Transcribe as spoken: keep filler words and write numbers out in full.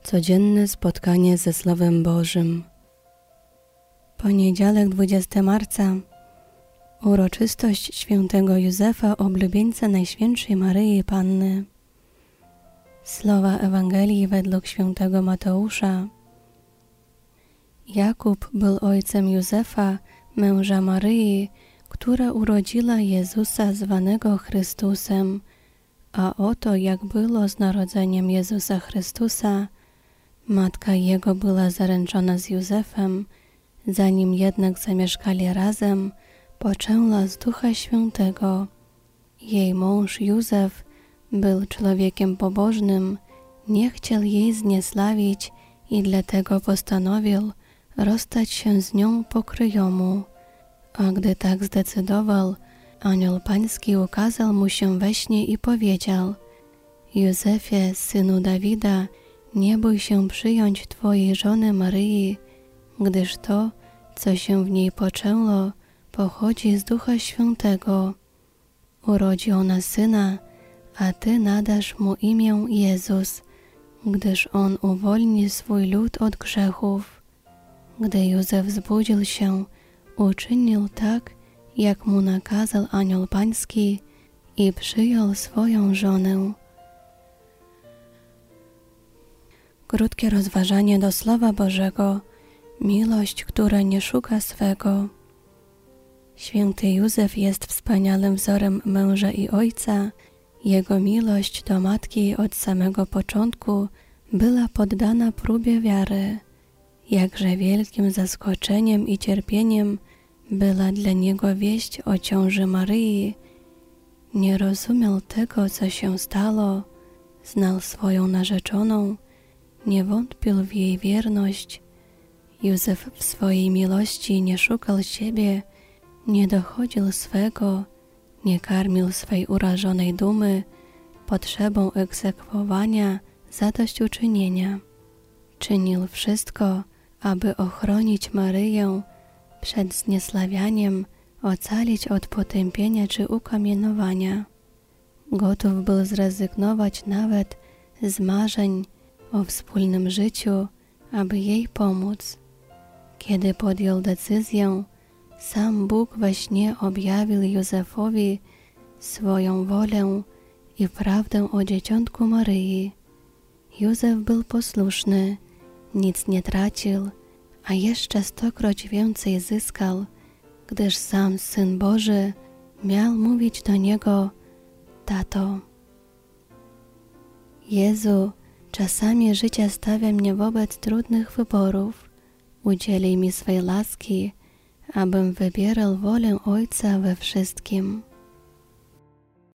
Codzienne spotkanie ze Słowem Bożym. Poniedziałek, dwudziestego marca. Uroczystość świętego Józefa, oblubieńca Najświętszej Maryi Panny. Słowa Ewangelii według świętego Mateusza. Jakub był ojcem Józefa, męża Maryi, która urodziła Jezusa zwanego Chrystusem. A oto jak było z narodzeniem Jezusa Chrystusa. Matka Jego była zaręczona z Józefem, zanim jednak zamieszkali razem, poczęła z Ducha Świętego. Jej mąż Józef był człowiekiem pobożnym, nie chciał jej zniesławić i dlatego postanowił rozstać się z nią pokryjomu. A gdy tak zdecydował, anioł pański ukazał mu się we śnie i powiedział: Józefie, synu Dawida, nie bój się przyjąć twojej żony Maryi, gdyż to, co się w niej poczęło, pochodzi z Ducha Świętego. Urodzi ona syna, a ty nadasz mu imię Jezus, gdyż on uwolni swój lud od grzechów. Gdy Józef zbudził się, uczynił tak, jak mu nakazał anioł pański, i przyjął swoją żonę. Krótkie rozważanie do Słowa Bożego. Miłość, która nie szuka swego. Święty Józef jest wspaniałym wzorem męża i ojca. Jego miłość do matki od samego początku była poddana próbie wiary. Jakże wielkim zaskoczeniem i cierpieniem była dla niego wieść o ciąży Maryi. Nie rozumiał tego, co się stało, znał swoją narzeczoną, nie wątpił w jej wierność. Józef w swojej miłości nie szukał siebie, nie dochodził swego, nie karmił swej urażonej dumy potrzebą egzekwowania zadośćuczynienia. Czynił wszystko, aby ochronić Maryję przed zniesławianiem, ocalić od potępienia czy ukamienowania. Gotów był zrezygnować nawet z marzeń o wspólnym życiu, aby jej pomóc. Kiedy podjął decyzję, sam Bóg we śnie objawił Józefowi swoją wolę i prawdę o dzieciątku Maryi. Józef był posłuszny, nic nie tracił, a jeszcze stokroć więcej zyskał, gdyż sam Syn Boży miał mówić do niego: Tato. Jezu, czasami życie stawia mnie wobec trudnych wyborów. Udzielij mi swej łaski, abym wybierał wolę Ojca we wszystkim.